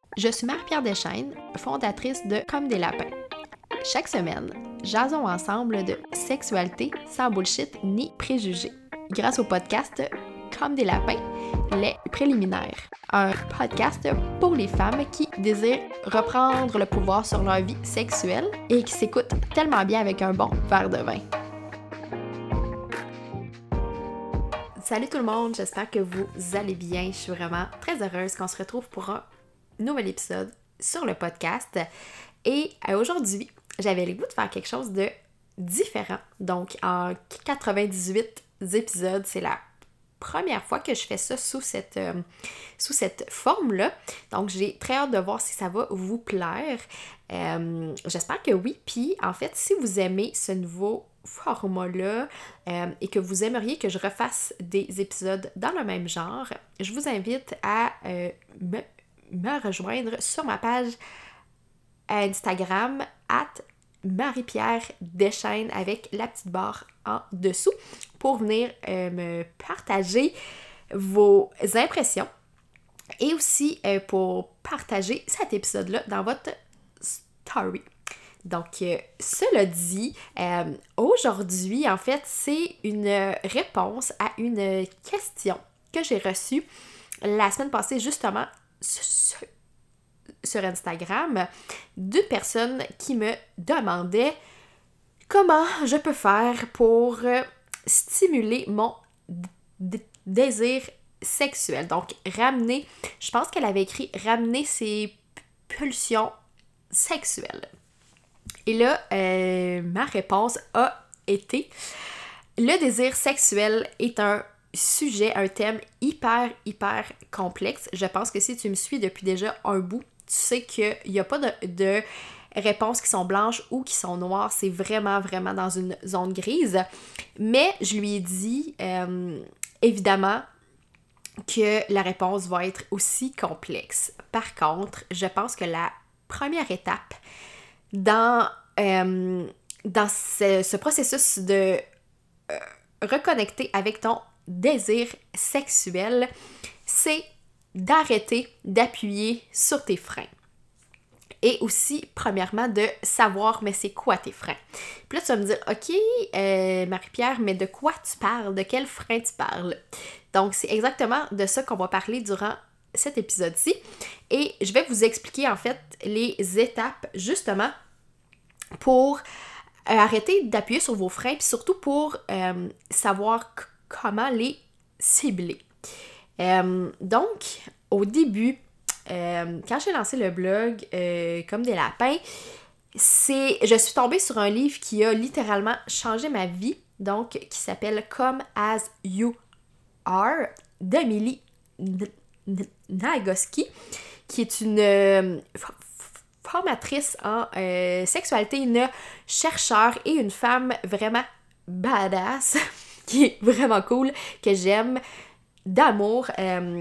Je suis Marie-Pierre Deschaines, fondatrice de Comme des lapins. Chaque semaine, jasons ensemble de sexualité sans bullshit ni préjugés. Grâce au podcast Comme des lapins, les préliminaires. Un podcast pour les femmes qui désirent reprendre le pouvoir sur leur vie sexuelle et qui s'écoutent tellement bien avec un bon verre de vin. Salut tout le monde, j'espère que vous allez bien. Je suis vraiment très heureuse qu'on se retrouve pour un nouvel épisode sur le podcast. Et aujourd'hui, j'avais le goût de faire quelque chose de différent. Donc, en 98 épisodes, c'est la première fois que je fais ça sous cette forme-là. Donc, j'ai très hâte de voir si ça va vous plaire. J'espère que oui. Puis, en fait, si vous aimez ce nouveau format-là et que vous aimeriez que je refasse des épisodes dans le même genre, je vous invite à me rejoindre sur ma page Instagram @Marie-Pierre Deschaines avec la petite barre en dessous pour venir me partager vos impressions et aussi pour partager cet épisode-là dans votre story. Donc, cela dit, aujourd'hui, en fait, c'est une réponse à une question que j'ai reçue la semaine passée, justement, sur Instagram, d'une personne qui me demandait comment je peux faire pour stimuler mon désir sexuel. Donc, je pense qu'elle avait écrit « ramener ses pulsions sexuelles ». Et là, ma réponse a été « Le désir sexuel est un sujet, un thème hyper complexe. Je pense que si tu me suis depuis déjà un bout, tu sais qu'il n'y a pas de réponses qui sont blanches ou qui sont noires. C'est vraiment dans une zone grise. » Mais je lui ai dit, évidemment, que la réponse va être aussi complexe. Par contre, je pense que la première étape dans ce processus de reconnecter avec ton désir sexuel, c'est d'arrêter d'appuyer sur tes freins. Et aussi, premièrement, de savoir, mais c'est quoi tes freins? Puis là, tu vas me dire, OK, Marie-Pierre, mais de quoi tu parles? De quel frein tu parles? Donc, c'est exactement de ça qu'on va parler durant cet épisode-ci. Et je vais vous expliquer, en fait, les étapes, justement, pour arrêter d'appuyer sur vos freins, puis surtout pour savoir comment les cibler. Donc, au début, quand j'ai lancé le blog Comme des lapins, je suis tombée sur un livre qui a littéralement changé ma vie, donc qui s'appelle Come As You Are d'Amélie Nagoski, qui est une formatrice en sexualité, une chercheure et une femme vraiment badass, qui est vraiment cool, que j'aime d'amour,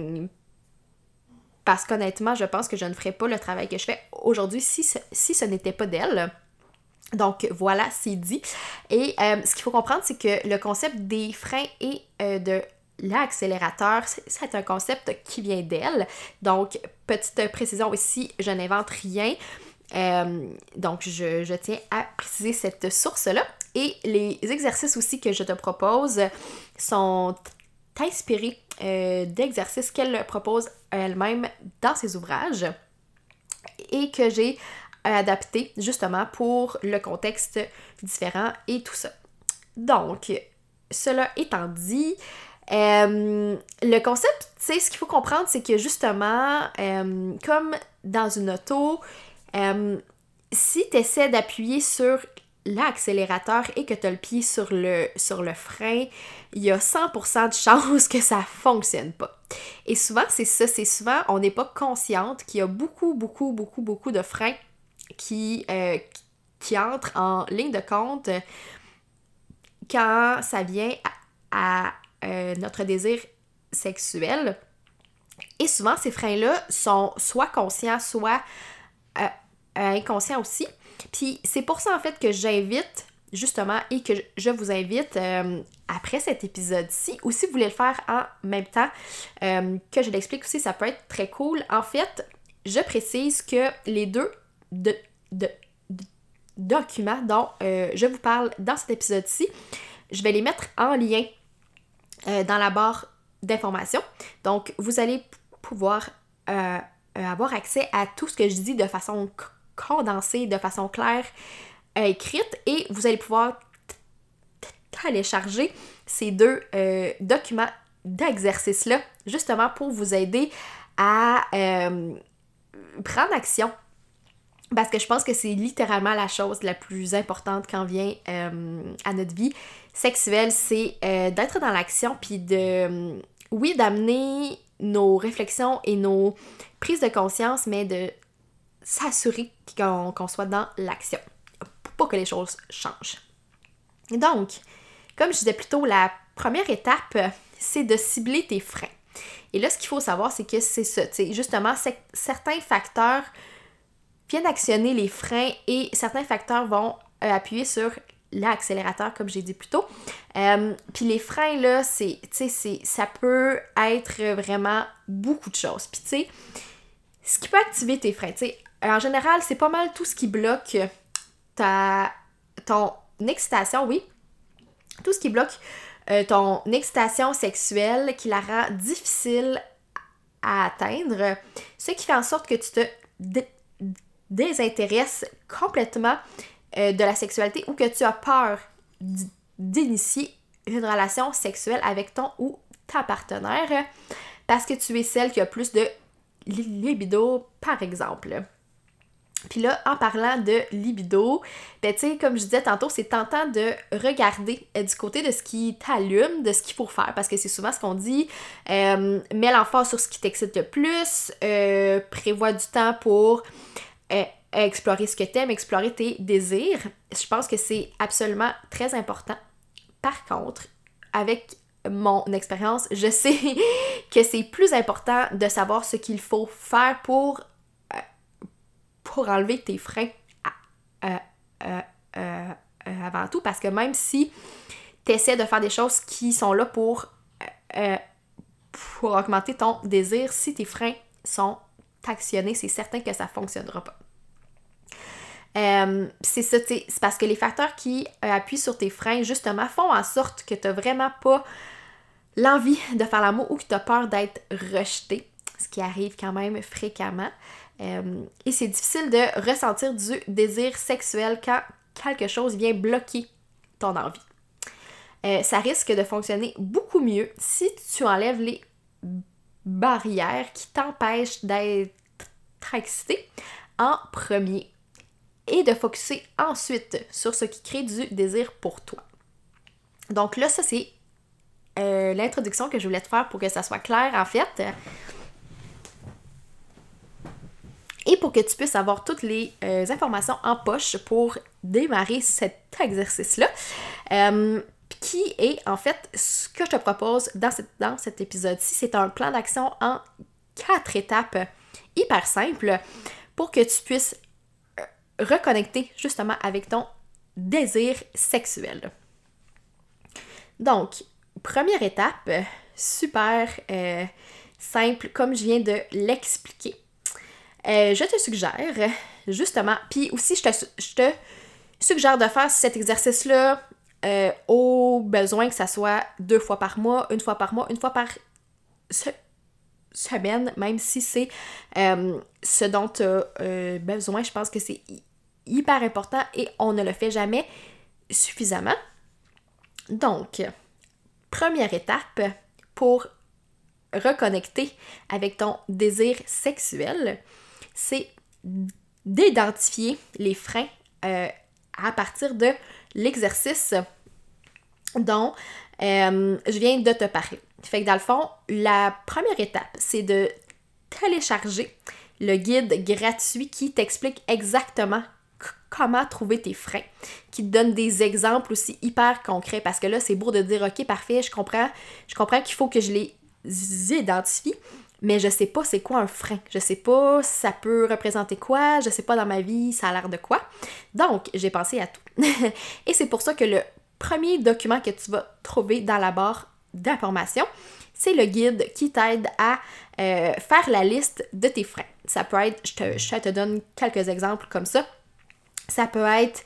parce qu'honnêtement, je pense que je ne ferais pas le travail que je fais aujourd'hui si ce n'était pas d'elle. Donc voilà, c'est dit. Et ce qu'il faut comprendre, c'est que le concept des freins et de l'accélérateur, c'est un concept qui vient d'elle. Donc, petite précision ici, je n'invente rien. Donc, je tiens à préciser cette source-là. Et les exercices aussi que je te propose sont inspirés d'exercices qu'elle propose elle-même dans ses ouvrages et que j'ai adapté justement pour le contexte différent et tout ça. Donc, cela étant dit, le concept, tu sais, ce qu'il faut comprendre, c'est que justement, comme dans une auto, si tu essaies d'appuyer sur l'accélérateur et que tu as le pied sur le frein, il y a 100% de chances que ça fonctionne pas. Et souvent, c'est souvent, on n'est pas consciente qu'il y a beaucoup de freins qui entrent en ligne de compte quand ça vient à notre désir sexuel. Et souvent, ces freins-là sont soit conscients, soit inconscients aussi. Puis c'est pour ça, en fait, que j'invite, justement, et que je vous invite, après cet épisode-ci, ou si vous voulez le faire en même temps, que je l'explique aussi, ça peut être très cool. En fait, je précise que les deux documents dont je vous parle dans cet épisode-ci, je vais les mettre en lien dans la barre d'informations. Donc, vous allez pouvoir avoir accès à tout ce que je dis de façon condensée, de façon claire, écrite, et vous allez pouvoir télécharger ces deux documents d'exercice-là, justement pour vous aider à prendre action. Parce que je pense que c'est littéralement la chose la plus importante quand vient à notre vie sexuelle, c'est d'être dans l'action, puis oui, d'amener nos réflexions et nos prises de conscience, mais de s'assurer qu'on soit dans l'action, pour que les choses changent. Donc, comme je disais plus tôt, la première étape, c'est de cibler tes freins. Et là, ce qu'il faut savoir, c'est que c'est ça, justement, certains facteurs viennent actionner les freins et certains facteurs vont appuyer sur l'accélérateur, comme j'ai dit plus tôt. Puis les freins, là, ça peut être vraiment beaucoup de choses. Puis tu sais, ce qui peut activer tes freins, en général, c'est pas mal tout ce qui bloque ton excitation, oui. Tout ce qui bloque ton excitation sexuelle, qui la rend difficile à atteindre, ce qui fait en sorte que tu te désintéresses complètement de la sexualité ou que tu as peur d'initier une relation sexuelle avec ton ou ta partenaire parce que tu es celle qui a plus de libido, par exemple. Puis là, en parlant de libido, ben tu sais, comme je disais tantôt, c'est tentant de regarder du côté de ce qui t'allume, de ce qu'il faut faire, parce que c'est souvent ce qu'on dit, mets l'emphase sur ce qui t'excite le plus, prévois du temps pour explorer ce que t'aimes, explorer tes désirs. Je pense que c'est absolument très important. Par contre, avec mon expérience, je sais que c'est plus important de savoir ce qu'il faut faire pour enlever tes freins avant tout, parce que même si tu essaies de faire des choses qui sont là pour augmenter ton désir, si tes freins sont actionnés, c'est certain que ça ne fonctionnera pas. C'est ça, c'est parce que les facteurs qui appuient sur tes freins, justement, font en sorte que tu n'as vraiment pas l'envie de faire l'amour ou que tu as peur d'être rejeté, ce qui arrive quand même fréquemment. Et c'est difficile de ressentir du désir sexuel quand quelque chose vient bloquer ton envie. Ça risque de fonctionner beaucoup mieux si tu enlèves les barrières qui t'empêchent d'être excité en premier et de focusser ensuite sur ce qui crée du désir pour toi. Donc là, ça c'est l'introduction que je voulais te faire pour que ça soit clair en fait. Et pour que tu puisses avoir toutes les informations en poche pour démarrer cet exercice-là, qui est en fait ce que je te propose dans cet épisode-ci. C'est un plan d'action en 4 étapes hyper simples pour que tu puisses reconnecter justement avec ton désir sexuel. Donc, première étape, super simple, comme je viens de l'expliquer. Je te suggère, justement, puis aussi je te suggère de faire cet exercice-là au besoin que ça soit 2 fois par mois, 1 fois par mois, 1 fois par semaine, même si c'est ce dont tu as besoin. Je pense que c'est hyper important et on ne le fait jamais suffisamment. Donc, première étape pour reconnecter avec ton désir sexuel, c'est d'identifier les freins à partir de l'exercice dont je viens de te parler. Fait que dans le fond, la première étape, c'est de télécharger le guide gratuit qui t'explique exactement comment trouver tes freins, qui te donne des exemples aussi hyper concrets, parce que là, c'est beau de dire « Ok, parfait, je comprends qu'il faut que je les identifie, mais je sais pas c'est quoi un frein, je sais pas ça peut représenter quoi, je sais pas dans ma vie ça a l'air de quoi. » Donc, j'ai pensé à tout. Et c'est pour ça que le premier document que tu vas trouver dans la barre d'informations, c'est le guide qui t'aide à faire la liste de tes freins. Ça peut être, je te donne quelques exemples comme ça. Ça peut être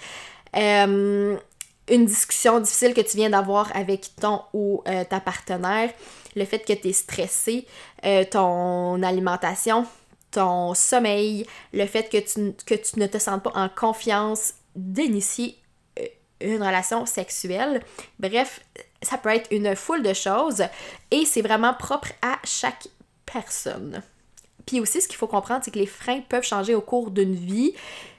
une discussion difficile que tu viens d'avoir avec ton ou ta partenaire, le fait que tu es stressé, ton alimentation, ton sommeil, le fait que tu ne te sentes pas en confiance d'initier une relation sexuelle. Bref, ça peut être une foule de choses et c'est vraiment propre à chaque personne. Puis aussi, ce qu'il faut comprendre, c'est que les freins peuvent changer au cours d'une vie.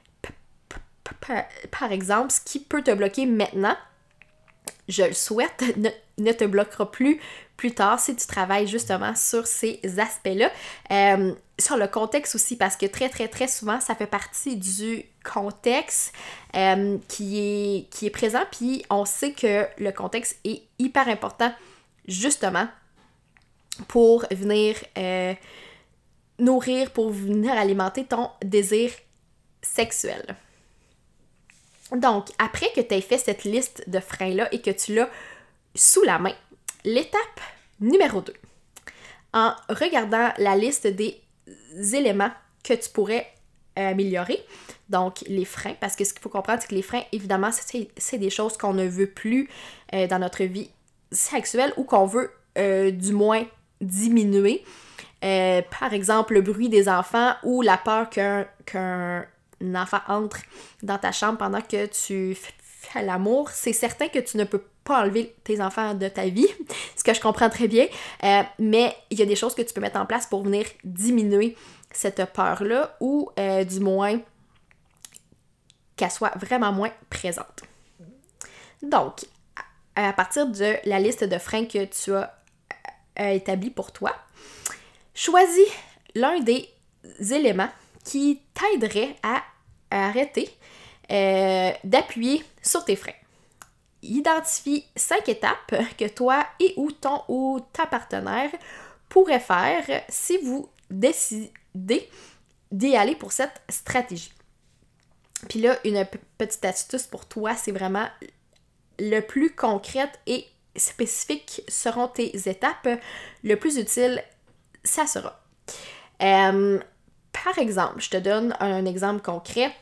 Par exemple, ce qui peut te bloquer maintenant, je le souhaite, ne te bloquera plus tard si tu travailles justement sur ces aspects-là. Sur le contexte aussi, parce que très, très, très souvent, ça fait partie du contexte qui est présent, puis on sait que le contexte est hyper important, justement, pour venir nourrir, pour venir alimenter ton désir sexuel. Donc, après que tu aies fait cette liste de freins-là et que tu l'as sous la main, l'étape numéro 2, en regardant la liste des éléments que tu pourrais améliorer, donc les freins, parce que ce qu'il faut comprendre, c'est que les freins, évidemment, c'est des choses qu'on ne veut plus dans notre vie sexuelle ou qu'on veut du moins diminuer. Par exemple, le bruit des enfants ou la peur qu'un enfant entre dans ta chambre pendant que tu fais l'amour, c'est certain que tu ne peux pas enlever tes enfants de ta vie, ce que je comprends très bien, mais il y a des choses que tu peux mettre en place pour venir diminuer cette peur-là ou du moins qu'elle soit vraiment moins présente. Donc, à partir de la liste de freins que tu as établie pour toi, choisis l'un des éléments qui t'aiderait à arrêter d'appuyer sur tes freins. Identifie 5 étapes que toi et ou ton ou ta partenaire pourrait faire si vous décidez d'y aller pour cette stratégie. Puis là, une petite astuce pour toi, c'est vraiment le plus concrète et spécifique seront tes étapes. Le plus utile, ça sera. Par exemple, je te donne un exemple concret.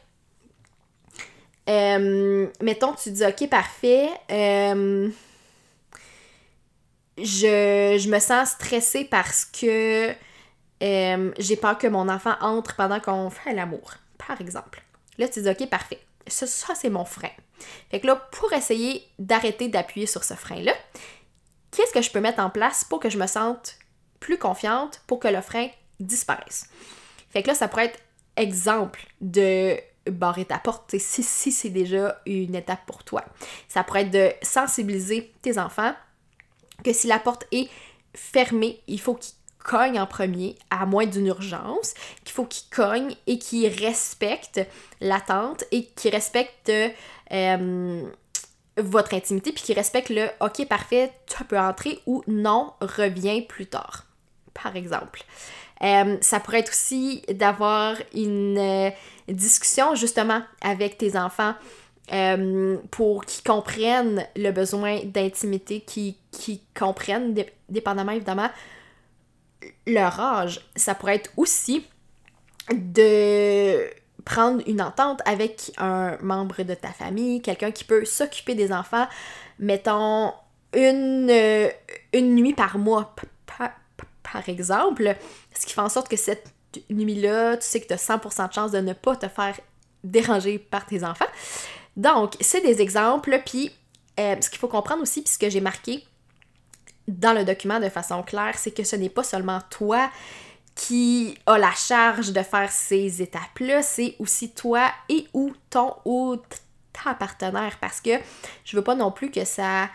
Mettons, tu dis, OK, parfait, je me sens stressée parce que j'ai peur que mon enfant entre pendant qu'on fait l'amour, par exemple. Là, tu dis, OK, parfait, ça c'est mon frein. Fait que là, pour essayer d'arrêter d'appuyer sur ce frein-là, qu'est-ce que je peux mettre en place pour que je me sente plus confiante, pour que le frein disparaisse? Fait que là, ça pourrait être exemple de barrer ta porte, si c'est déjà une étape pour toi. Ça pourrait être de sensibiliser tes enfants que si la porte est fermée, il faut qu'ils cognent en premier, à moins d'une urgence, qu'il faut qu'ils cognent et qu'ils respectent l'attente et qu'ils respectent votre intimité, puis qu'ils respectent le « OK, parfait, tu peux entrer » ou « Non, reviens plus tard », par exemple. Ça pourrait être aussi d'avoir une discussion justement avec tes enfants pour qu'ils comprennent le besoin d'intimité, qu'ils comprennent, dépendamment évidemment, leur âge. Ça pourrait être aussi de prendre une entente avec un membre de ta famille, quelqu'un qui peut s'occuper des enfants, mettons une nuit par mois, par exemple, ce qui fait en sorte que cette nuit-là, tu sais que tu as 100% de chance de ne pas te faire déranger par tes enfants. Donc, c'est des exemples, puis ce qu'il faut comprendre aussi, puis ce que j'ai marqué dans le document de façon claire, c'est que ce n'est pas seulement toi qui a la charge de faire ces étapes-là, c'est aussi toi et ou ton ou ta partenaire, parce que je veux pas non plus que ça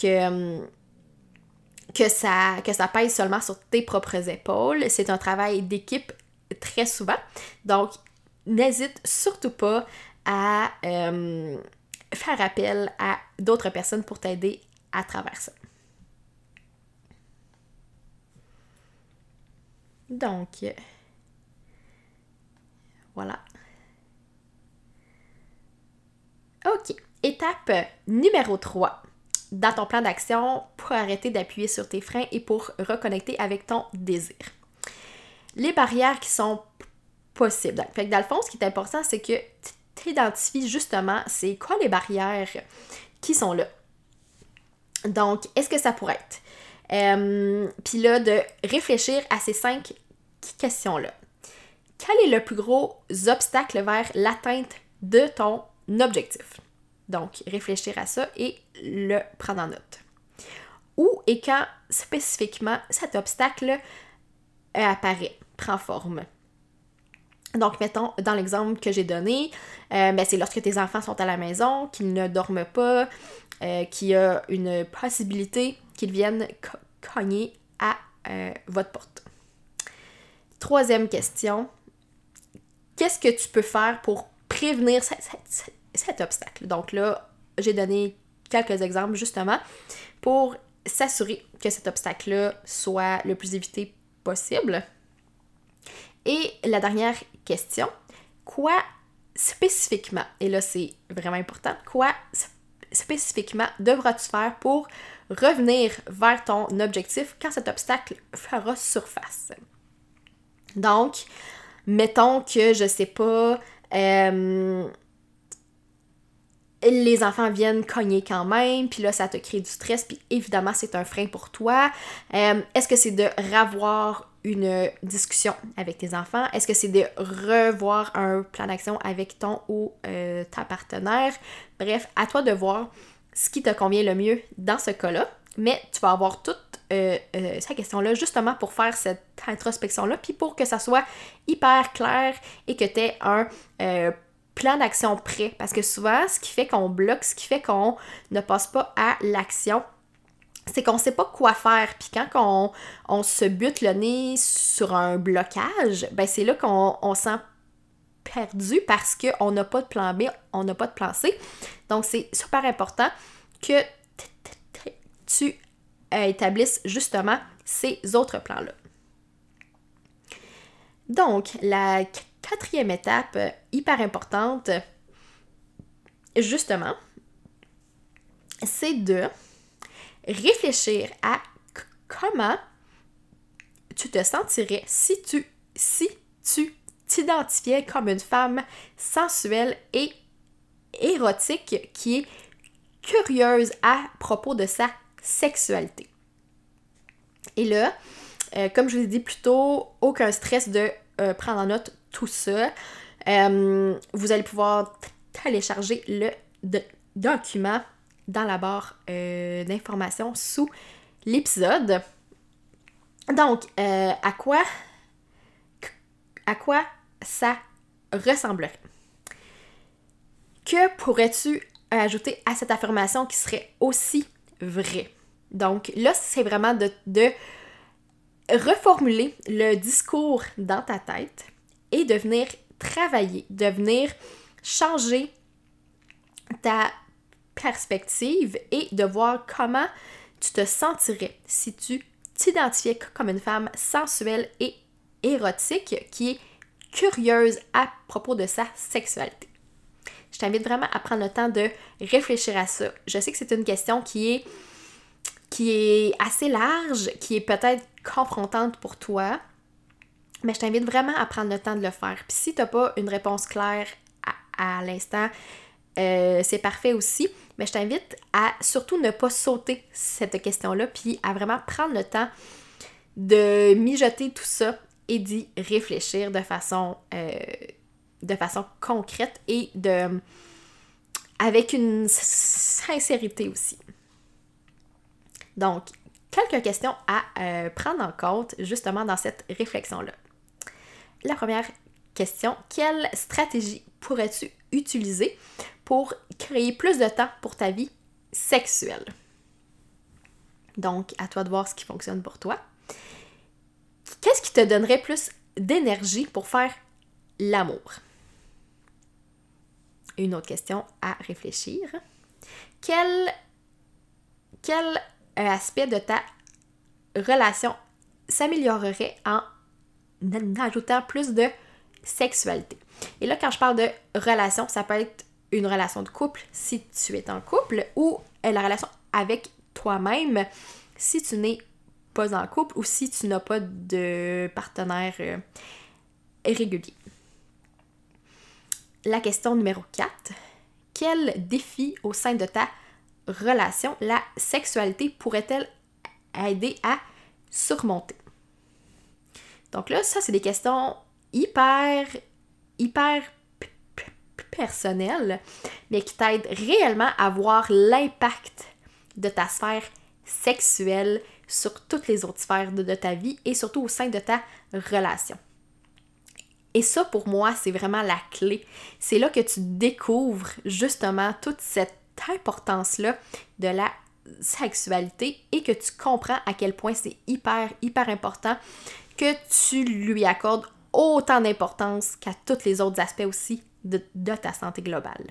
pèse seulement sur tes propres épaules. C'est un travail d'équipe très souvent. Donc, n'hésite surtout pas à faire appel à d'autres personnes pour t'aider à travers ça. Donc, voilà. OK. Étape numéro 3. dans ton plan d'action pour arrêter d'appuyer sur tes freins et pour reconnecter avec ton désir. Les barrières qui sont possibles. Fait que dans le fond, ce qui est important, c'est que tu identifies justement c'est quoi les barrières qui sont là. Donc, est-ce que ça pourrait être? Puis là, de réfléchir à ces 5 questions-là. Quel est le plus gros obstacle vers l'atteinte de ton objectif? Donc, réfléchir à ça et le prendre en note. Où et quand spécifiquement cet obstacle apparaît, prend forme. Donc, mettons, dans l'exemple que j'ai donné, c'est lorsque tes enfants sont à la maison, qu'ils ne dorment pas, qu'il y a une possibilité qu'ils viennent cogner à votre porte. Troisième question, qu'est-ce que tu peux faire pour prévenir cet obstacle? Donc là, j'ai donné quelques exemples justement pour s'assurer que cet obstacle-là soit le plus évité possible. Et la dernière question, quoi spécifiquement, et là c'est vraiment important, quoi spécifiquement devras-tu faire pour revenir vers ton objectif quand cet obstacle fera surface? Donc, mettons que, je sais pas, les enfants viennent cogner quand même, puis là, ça te crée du stress, puis évidemment, c'est un frein pour toi. Est-ce que c'est de revoir une discussion avec tes enfants? Est-ce que c'est de revoir un plan d'action avec ton ou ta partenaire? Bref, à toi de voir ce qui te convient le mieux dans ce cas-là, mais tu vas avoir toute cette question-là justement pour faire cette introspection-là, puis pour que ça soit hyper clair et que tu aies un plan d'action prêt. Parce que souvent, ce qui fait qu'on bloque, ce qui fait qu'on ne passe pas à l'action, c'est qu'on ne sait pas quoi faire. Puis quand on se bute le nez sur un blocage, ben c'est là qu'on sent perdu parce qu'on n'a pas de plan B, on n'a pas de plan C. Donc, c'est super important que tu établisses justement ces autres plans-là. Donc, la 4e étape, hyper importante, justement, c'est de réfléchir à comment tu te sentirais si tu t'identifiais comme une femme sensuelle et érotique qui est curieuse à propos de sa sexualité. Et là, comme je vous ai dit plus tôt, aucun stress de prendre en note tout ça. Vous allez pouvoir télécharger le document dans la barre d'informations sous l'épisode. Donc, à quoi ça ressemblerait? Que pourrais-tu ajouter à cette affirmation qui serait aussi vraie? Donc là, c'est vraiment de reformuler le discours dans ta tête et de venir travailler, de venir changer ta perspective et de voir comment tu te sentirais si tu t'identifiais comme une femme sensuelle et érotique qui est curieuse à propos de sa sexualité. Je t'invite vraiment à prendre le temps de réfléchir à ça. Je sais que c'est une question qui est assez large, qui est peut-être confrontante pour toi, mais je t'invite vraiment à prendre le temps de le faire. Puis si tu n'as pas une réponse claire à l'instant, c'est parfait aussi, mais je t'invite à surtout ne pas sauter cette question-là, puis à vraiment prendre le temps de mijoter tout ça et d'y réfléchir de façon concrète et avec une sincérité aussi. Donc, quelques questions à prendre en compte justement dans cette réflexion-là. La première question, quelle stratégie pourrais-tu utiliser pour créer plus de temps pour ta vie sexuelle? Donc, à toi de voir ce qui fonctionne pour toi. Qu'est-ce qui te donnerait plus d'énergie pour faire l'amour? Une autre question à réfléchir. Quel aspect de ta relation s'améliorerait en ajoutant plus de sexualité? Et là, quand je parle de relation, ça peut être une relation de couple si tu es en couple ou la relation avec toi-même si tu n'es pas en couple ou si tu n'as pas de partenaire régulier. La question numéro 4. Quel défi au sein de ta relation la sexualité pourrait-elle aider à surmonter? Donc là, ça, c'est des questions hyper personnelles, mais qui t'aident réellement à voir l'impact de ta sphère sexuelle sur toutes les autres sphères de ta vie et surtout au sein de ta relation. Et ça, pour moi, c'est vraiment la clé. C'est là que tu découvres justement toute cette importance-là de la sexualité et que tu comprends à quel point c'est hyper important que tu lui accordes autant d'importance qu'à tous les autres aspects aussi de ta santé globale.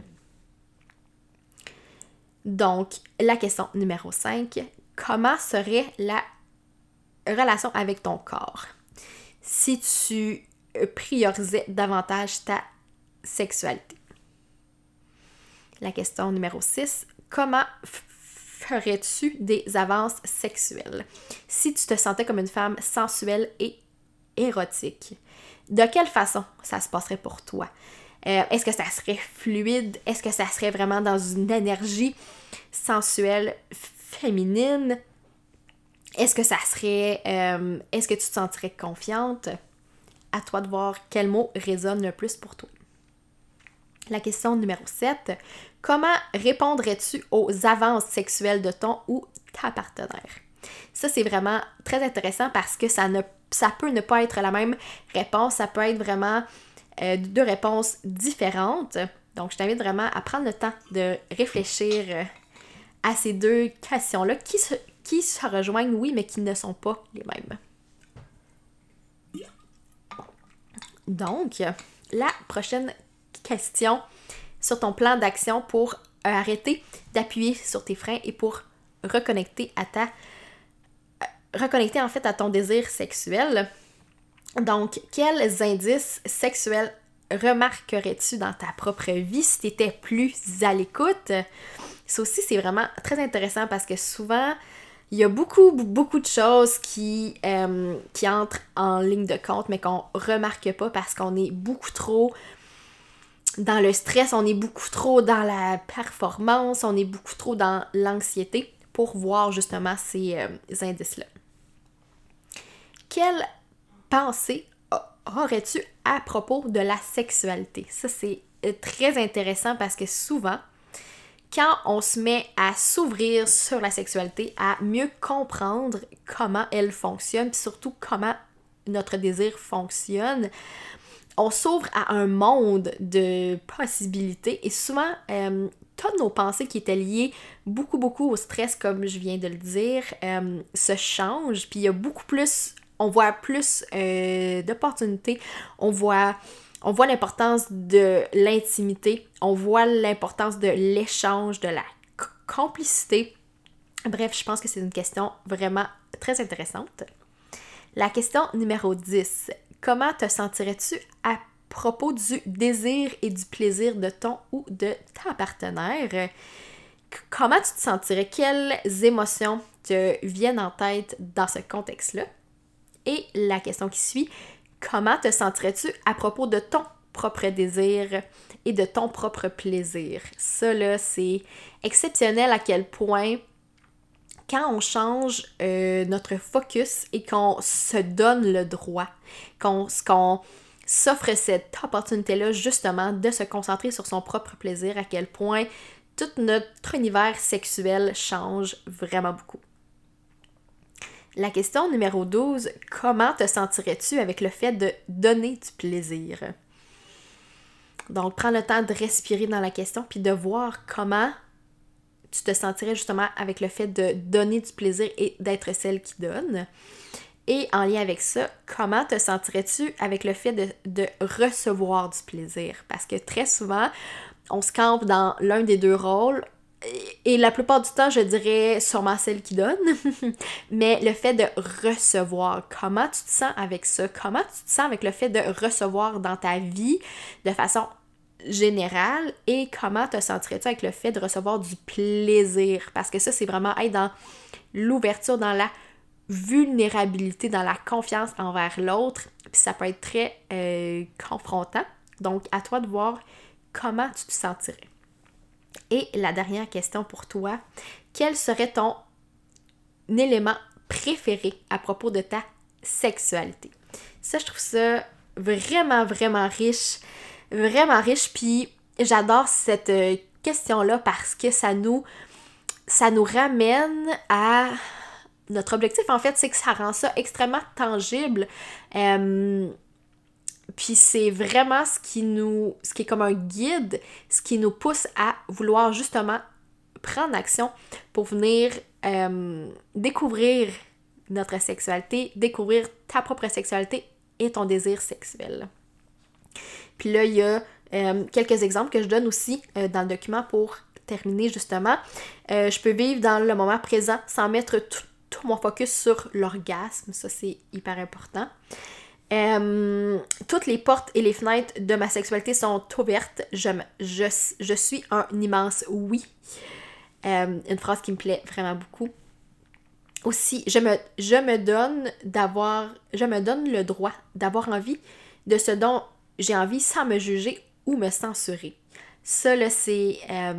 Donc, la question numéro 5, comment serait la relation avec ton corps si tu priorisais davantage ta sexualité? La question numéro 6, comment ferais-tu des avances sexuelles si tu te sentais comme une femme sensuelle et érotique? De quelle façon ça se passerait pour toi? Est-ce que ça serait fluide? Est-ce que ça serait vraiment dans une énergie sensuelle féminine? Est-ce que ça serait... est-ce que tu te sentirais confiante? À toi de voir quel mot résonne le plus pour toi. La question numéro 7. Comment répondrais-tu aux avances sexuelles de ton ou ta partenaire? Ça, c'est vraiment très intéressant parce que ça peut ne pas être la même réponse. Ça peut être vraiment deux réponses différentes. Donc, je t'invite vraiment à prendre le temps de réfléchir à ces deux questions-là qui se rejoignent, oui, mais qui ne sont pas les mêmes. Donc, la prochaine question sur ton plan d'action pour arrêter d'appuyer sur tes freins et pour reconnecter en fait à ton désir sexuel. Donc, quels indices sexuels remarquerais-tu dans ta propre vie si tu étais plus à l'écoute? Ça aussi, c'est vraiment très intéressant parce que souvent, il y a beaucoup de choses qui entrent en ligne de compte, mais qu'on remarque pas parce qu'on est beaucoup trop dans le stress, on est beaucoup trop dans la performance, on est beaucoup trop dans l'anxiété pour voir justement ces indices-là. Quelle pensée aurais-tu à propos de la sexualité? Ça, c'est très intéressant parce que souvent, quand on se met à s'ouvrir sur la sexualité, à mieux comprendre comment elle fonctionne, puis surtout comment notre désir fonctionne, on s'ouvre à un monde de possibilités et souvent, toutes nos pensées qui étaient liées beaucoup au stress, comme je viens de le dire, se changent, puis il y a beaucoup plus, on voit plus d'opportunités, on voit l'importance de l'intimité, on voit l'importance de l'échange, de la complicité. Bref, je pense que c'est une question vraiment très intéressante. La question numéro 10. Comment te sentirais-tu à propos du désir et du plaisir de ton ou de ta partenaire? Comment tu te sentirais? Quelles émotions te viennent en tête dans ce contexte-là? Et la question qui suit, comment te sentirais-tu à propos de ton propre désir et de ton propre plaisir? Ça, là, c'est exceptionnel à quel point, quand on change notre focus et qu'on se donne le droit, qu'on s'offre cette opportunité-là, justement, de se concentrer sur son propre plaisir, à quel point tout notre univers sexuel change vraiment beaucoup. La question numéro 12, comment te sentirais-tu avec le fait de donner du plaisir? Donc, prends le temps de respirer dans la question puis de voir comment tu te sentirais justement avec le fait de donner du plaisir et d'être celle qui donne. Et en lien avec ça, comment te sentirais-tu avec le fait de recevoir du plaisir? Parce que très souvent, on se campe dans l'un des deux rôles. Et la plupart du temps, je dirais sûrement celle qui donne. Mais le fait de recevoir, comment tu te sens avec ça? Comment tu te sens avec le fait de recevoir dans ta vie de façon général et comment te sentirais-tu avec le fait de recevoir du plaisir? Parce que ça, c'est vraiment être dans l'ouverture, dans la vulnérabilité, dans la confiance envers l'autre. Puis ça peut être très confrontant. Donc, à toi de voir comment tu te sentirais. Et la dernière question pour toi, quel serait ton élément préféré à propos de ta sexualité? Ça, je trouve ça vraiment, vraiment riche, puis j'adore cette question-là parce que ça nous ramène à notre objectif, en fait, c'est que ça rend ça extrêmement tangible. Puis c'est vraiment ce qui est comme un guide, ce qui nous pousse à vouloir justement prendre action pour venir découvrir notre sexualité, découvrir ta propre sexualité et ton désir sexuel. Puis là, il y a quelques exemples que je donne aussi dans le document pour terminer justement. Je peux vivre dans le moment présent sans mettre tout mon focus sur l'orgasme. Ça, c'est hyper important. Toutes les portes et les fenêtres de ma sexualité sont ouvertes. Je suis un immense oui. Une phrase qui me plaît vraiment beaucoup. Aussi, je me donne le droit d'avoir envie de ce dont j'ai envie sans me juger ou me censurer. Ça, là, c'est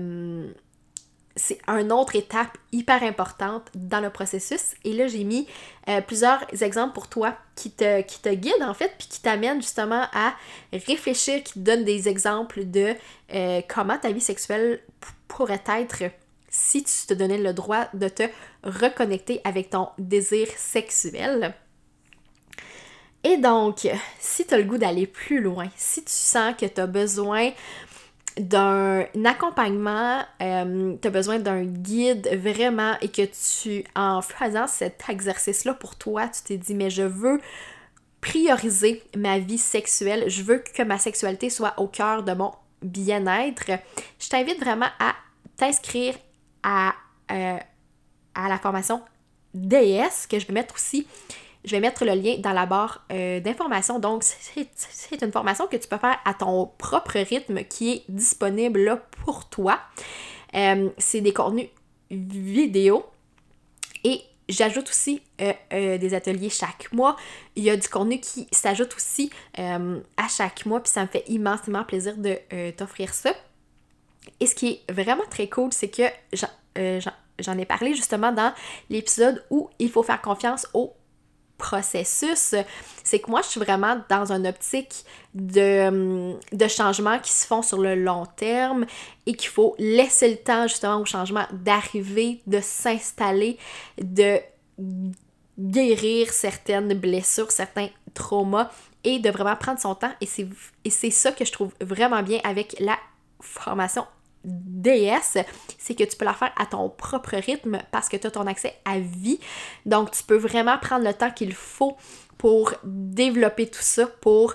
une autre étape hyper importante dans le processus. Et là, j'ai mis plusieurs exemples pour toi qui te guident, en fait, puis qui t'amènent justement à réfléchir, qui te donnent des exemples de comment ta vie sexuelle pourrait être si tu te donnais le droit de te reconnecter avec ton désir sexuel. Et donc, si tu as le goût d'aller plus loin, si tu sens que tu as besoin d'un accompagnement, tu as besoin d'un guide vraiment et que en faisant cet exercice-là pour toi, tu t'es dit, mais je veux prioriser ma vie sexuelle, je veux que ma sexualité soit au cœur de mon bien-être, je t'invite vraiment à t'inscrire à la formation DS que je vais mettre aussi. Je vais mettre le lien dans la barre d'informations. Donc, c'est une formation que tu peux faire à ton propre rythme qui est disponible là pour toi. C'est des contenus vidéo. Et j'ajoute aussi des ateliers chaque mois. Il y a du contenu qui s'ajoute aussi à chaque mois. Puis ça me fait immensément plaisir de t'offrir ça. Et ce qui est vraiment très cool, c'est que j'en ai parlé justement dans l'épisode où il faut faire confiance au processus. C'est que moi, je suis vraiment dans une optique de changements qui se font sur le long terme et qu'il faut laisser le temps justement au changement d'arriver, de s'installer, de guérir certaines blessures, certains traumas et de vraiment prendre son temps. Et c'est ça que je trouve vraiment bien avec la formation DS, c'est que tu peux la faire à ton propre rythme parce que tu as ton accès à vie. Donc, tu peux vraiment prendre le temps qu'il faut pour développer tout ça, pour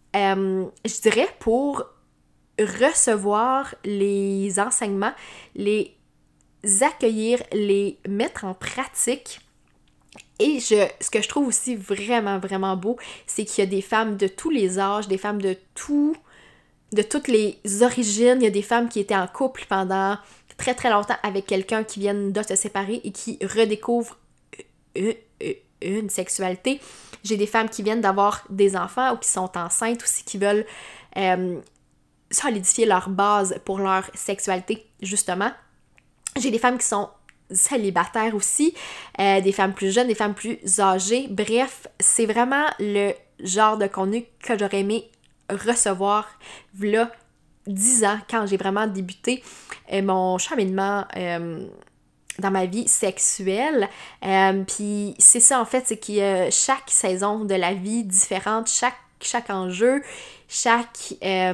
recevoir les enseignements, les accueillir, les mettre en pratique. Et ce que je trouve aussi vraiment, vraiment beau, c'est qu'il y a des femmes de tous les âges, des femmes de toutes les origines. Il y a des femmes qui étaient en couple pendant très très longtemps avec quelqu'un qui viennent de se séparer et qui redécouvrent une sexualité. J'ai des femmes qui viennent d'avoir des enfants ou qui sont enceintes aussi, qui veulent solidifier leur base pour leur sexualité, justement. J'ai des femmes qui sont célibataires aussi, des femmes plus jeunes, des femmes plus âgées. Bref, c'est vraiment le genre de contenu que j'aurais aimé recevoir là 10 ans quand j'ai vraiment débuté mon cheminement dans ma vie sexuelle. Puis c'est ça en fait, c'est qu'il y a chaque saison de la vie différente, chaque enjeu, chaque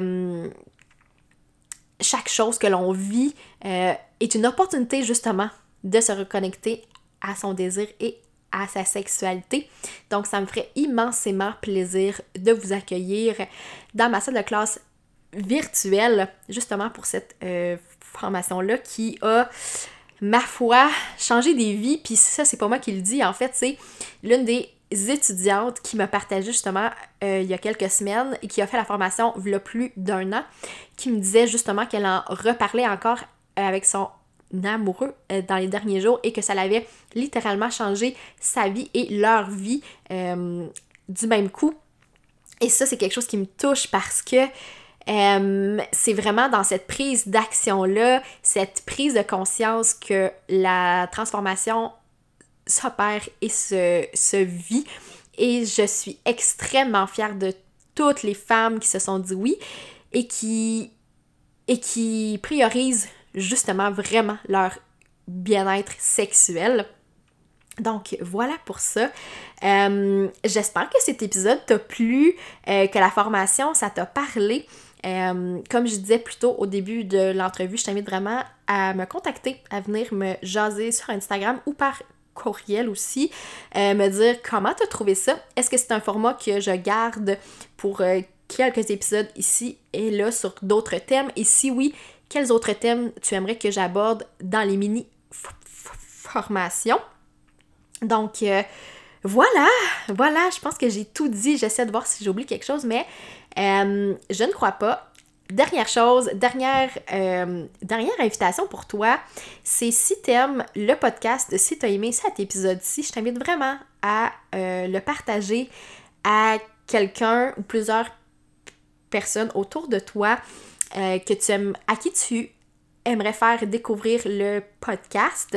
chose que l'on vit est une opportunité justement de se reconnecter à son désir et à sa sexualité. Donc, ça me ferait immensément plaisir de vous accueillir dans ma salle de classe virtuelle, justement pour cette formation-là qui a, ma foi, changé des vies. Puis ça, c'est pas moi qui le dis, en fait, c'est l'une des étudiante qui m'a partagé justement il y a quelques semaines et qui a fait la formation il y a plus d'1 an, qui me disait justement qu'elle en reparlait encore avec son amoureux dans les derniers jours et que ça l'avait littéralement changé sa vie et leur vie du même coup. Et ça, c'est quelque chose qui me touche parce que c'est vraiment dans cette prise d'action-là, cette prise de conscience que la transformation s'opère et se vit. Et je suis extrêmement fière de toutes les femmes qui se sont dit oui et qui priorisent justement vraiment leur bien-être sexuel. Donc voilà pour ça. J'espère que cet épisode t'a plu, que la formation, ça t'a parlé. Comme je disais plus tôt au début de l'entrevue, je t'invite vraiment à me contacter, à venir me jaser sur Instagram ou par courriel aussi, me dire comment t'as trouvé ça. Est-ce que c'est un format que je garde pour quelques épisodes ici et là sur d'autres thèmes? Et si oui, quels autres thèmes tu aimerais que j'aborde dans les mini-formations? Donc, voilà, je pense que j'ai tout dit. J'essaie de voir si j'ai oublié quelque chose, mais je ne crois pas. Dernière chose, dernière invitation pour toi, c'est si t'aimes le podcast, si t'as aimé cet épisode-ci, je t'invite vraiment à le partager à quelqu'un ou plusieurs personnes autour de toi que tu aimes, à qui tu aimerais faire découvrir le podcast.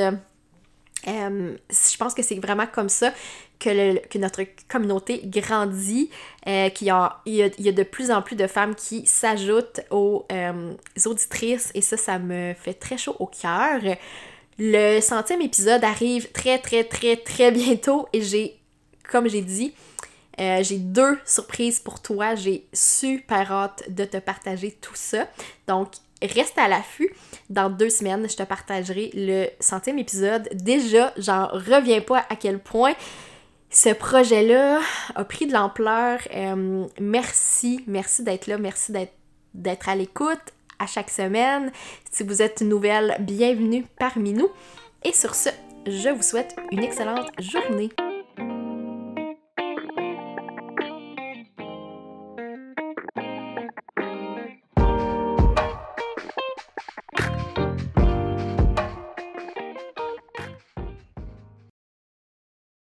Je pense que c'est vraiment comme ça que notre communauté grandit, qu'il y a de plus en plus de femmes qui s'ajoutent aux auditrices et ça me fait très chaud au cœur. Le 100e épisode arrive très, très, très, très bientôt et comme j'ai dit, j'ai 2 surprises pour toi. J'ai super hâte de te partager tout ça. Donc, reste à l'affût. Dans 2 semaines, je te partagerai le 100e épisode. Déjà, j'en reviens pas à quel point ce projet-là a pris de l'ampleur. Merci d'être là. Merci d'être à l'écoute à chaque semaine. Si vous êtes nouvelle, bienvenue parmi nous. Et sur ce, je vous souhaite une excellente journée.